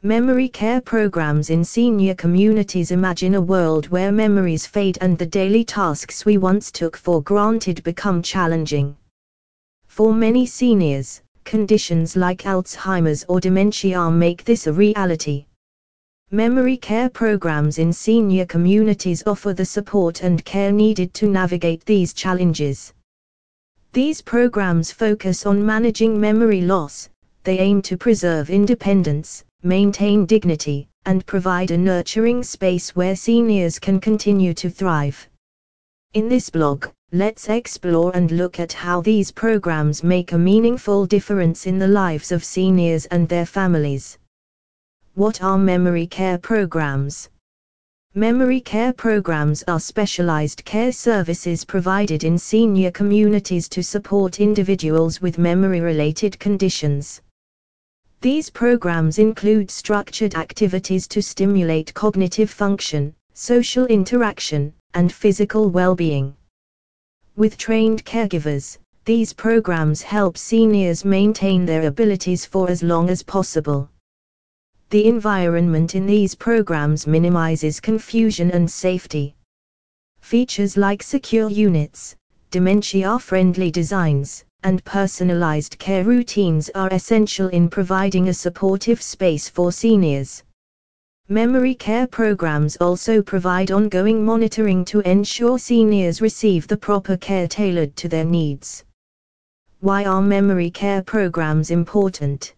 Memory care programs in senior communities imagine a world where memories fade and the daily tasks we once took for granted become challenging. For many seniors, conditions like Alzheimer's or dementia make this a reality. Memory care programs in senior communities offer the support and care needed to navigate these challenges. These programs focus on managing memory loss. They aim to preserve independence, maintain dignity, and provide a nurturing space where seniors can continue to thrive. In this blog, let's explore and look at how these programs make a meaningful difference in the lives of seniors and their families. What are memory care programs? Memory care programs are specialized care services provided in senior communities to support individuals with memory-related conditions. These programs include structured activities to stimulate cognitive function, social interaction, and physical well-being. With trained caregivers, these programs help seniors maintain their abilities for as long as possible. The environment in these programs minimizes confusion and safety. Features like secure units, dementia-friendly designs, and personalized care routines are essential in providing a supportive space for seniors. Memory care programs also provide ongoing monitoring to ensure seniors receive the proper care tailored to their needs. Why are memory care programs important?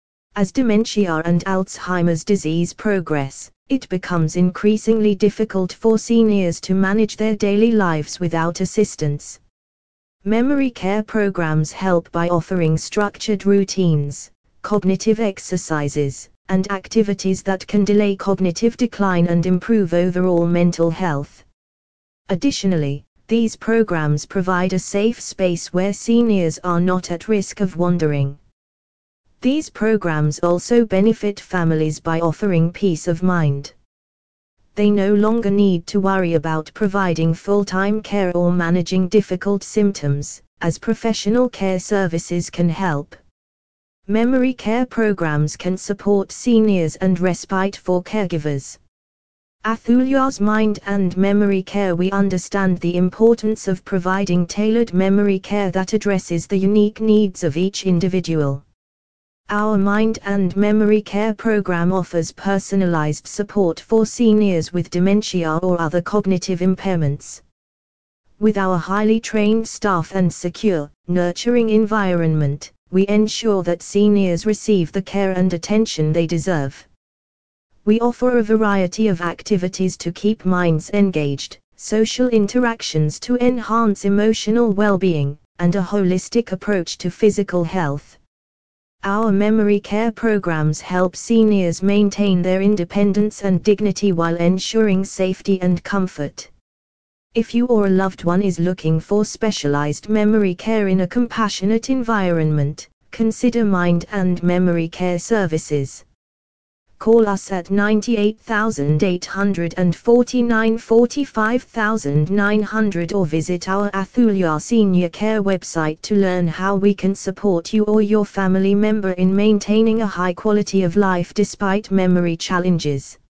As dementia and Alzheimer's disease progress, it becomes increasingly difficult for seniors to manage their daily lives without assistance. Memory care programs help by offering structured routines, cognitive exercises, and activities that can delay cognitive decline and improve overall mental health. Additionally, these programs provide a safe space where seniors are not at risk of wandering. These programs also benefit families by offering peace of mind. They no longer need to worry about providing full-time care or managing difficult symptoms, as professional care services can help. Memory care programs can support seniors and respite for caregivers. Athulya's Mind and Memory Care. We understand the importance of providing tailored memory care that addresses the unique needs of each individual. Our Mind and Memory Care program offers personalized support for seniors with dementia or other cognitive impairments. With our highly trained staff and secure, nurturing environment, we ensure that seniors receive the care and attention they deserve. We offer a variety of activities to keep minds engaged, social interactions to enhance emotional well-being, and a holistic approach to physical health. Our memory care programs help seniors maintain their independence and dignity while ensuring safety and comfort. If you or a loved one is looking for specialized memory care in a compassionate environment, consider Mind and Memory Care services. Call us at 98,849 45,900 or visit our Athulya Senior Care website to learn how we can support you or your family member in maintaining a high quality of life despite memory challenges.